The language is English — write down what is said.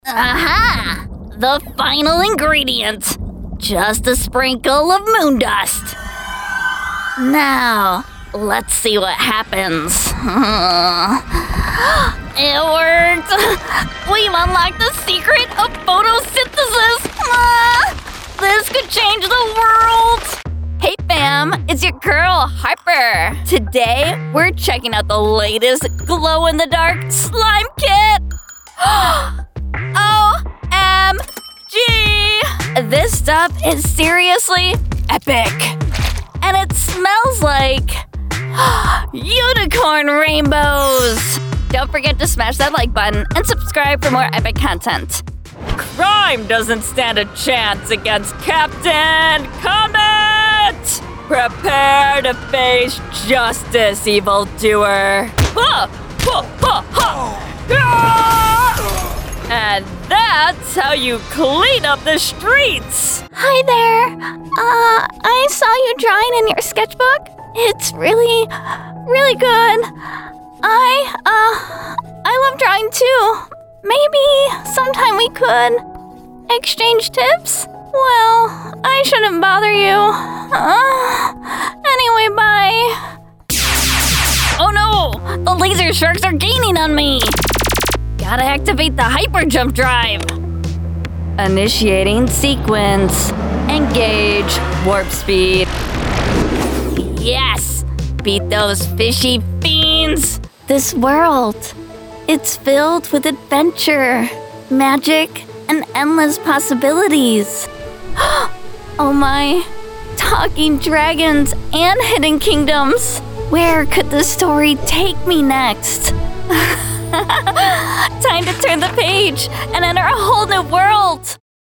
Aha! The final ingredient. Just a sprinkle of moon dust. Now, let's see what happens. It worked! We've unlocked the secret of photosynthesis! This could change the world! Hey fam, it's your girl, Harper. Today, we're checking out the latest glow-in-the-dark slime kit! OMG! This stuff is seriously epic. And it smells like unicorn rainbows! Don't forget to smash that like button and subscribe for more epic content. Crime doesn't stand a chance against Captain Comet! Prepare to face justice, evildoer! And that's how you clean up the streets! Hi there! I saw you drawing in your sketchbook. It's really good. I love drawing too. Maybe sometime we could exchange tips? Well, I shouldn't bother you. Anyway, bye. Oh no! The laser sharks are gaining on me! Gotta activate the hyper jump drive! Initiating sequence. Engage warp speed. Yes! Beat those fishy fiends! This world, it's filled with adventure, magic, and endless possibilities. Oh my, talking dragons and hidden kingdoms. Where could the story take me next? Time to turn the page and enter a whole new world!